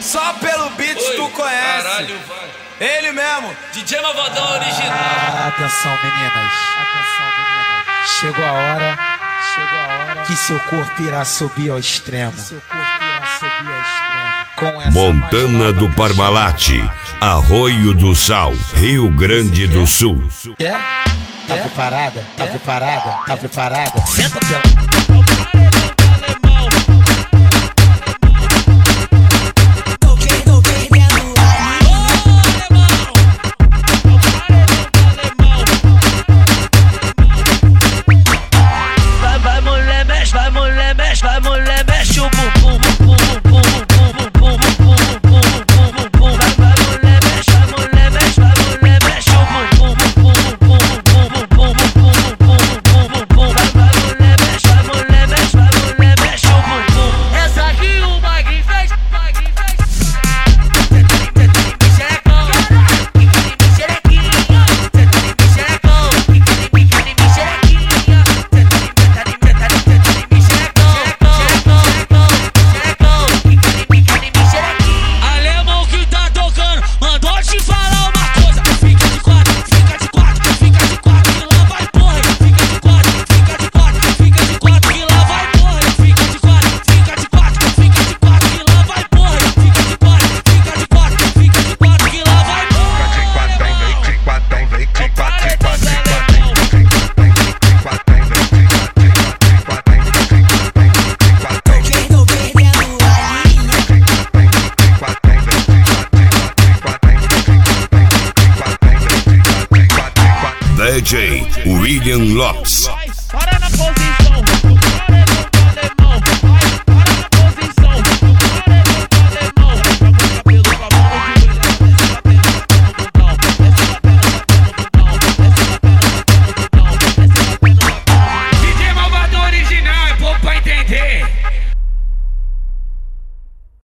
Só pelo beat tu conhece. Caralho, vai. Ele mesmo. DJ Malvadão original. Atenção, meninas. Chegou a hora que seu corpo irá subir ao extremo. Com essa Montana do Parmalat, Arroio do Sal, Rio Grande do Sul. Tá preparada? Tá preparada? Tá preparada? Senta pela... Vai mulher, mexe o bumbum, essa aqui o Magrinho fez. DJ William Lopes.